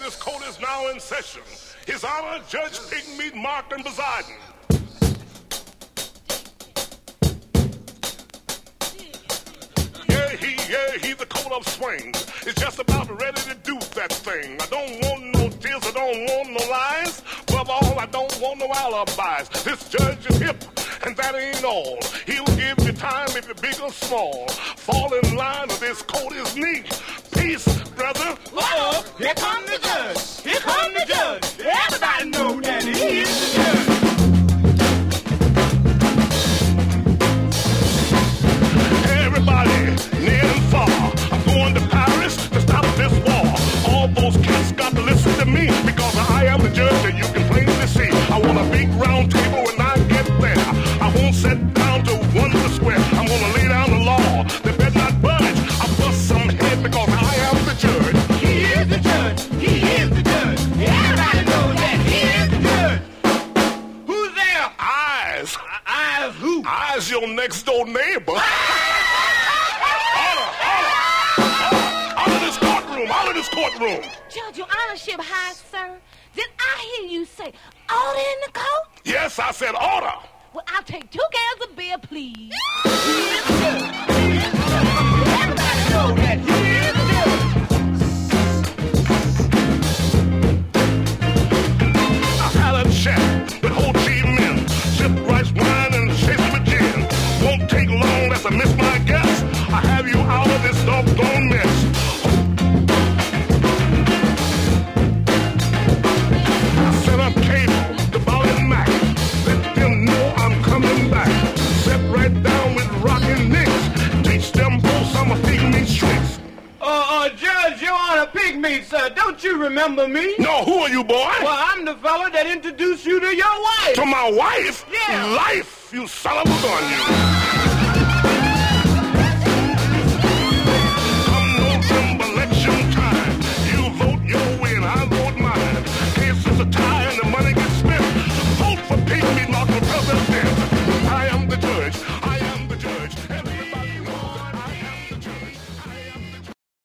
this court is now in session. His Honor, Judge Pigmeat Martin Poseidon. Yeah, he the coat of swings. It's just about ready to do that thing. I don't want no tears, I don't want no lies. Above all, I don't want no alibis. This judge is hip, and that ain't all. He'll give you time if you're big or small. Fall in line or this coat is neat. Peace, brother. Uh-oh, here come the judge. Here come the judge. Everybody know that he is the judge. Everybody, near and far, I'm going to Paris to stop this war. All those cats got to listen to me, because I am the judge that you can plainly see. I want a big round table when I get there. I won't sit down to wonder square. I'm gonna lay down the law. They better not budge. I bust some head because I am the judge. He is the judge. He is the judge. Everybody knows that he is the judge. Who's there? Eyes. Eyes who? Eyes your next door neighbor. Out of this courtroom. Judge, your honorship high, sir. Did I hear you say order in the court? Yes, I said order. Well, I'll take 2 cans of beer, please. He is the judge. He is the judge. Everybody knows that he is the judge. I had a chat with Ho Chi Minh. Sip rice wine and chase with gin. Won't take long, that's a miss my guess. I have you out of this doggone mess. Set up cable to Ball and Mac. Let them know I'm coming back. Set right down with rockin' nicks. Teach them both some of Pigmeat's tricks. Judge, Your Honor, Pigmeat, sir. Don't you remember me? No, who are you, boy? Well, I'm the fella that introduced you to your wife. To my wife? Yeah. Life, you son of a gun, you.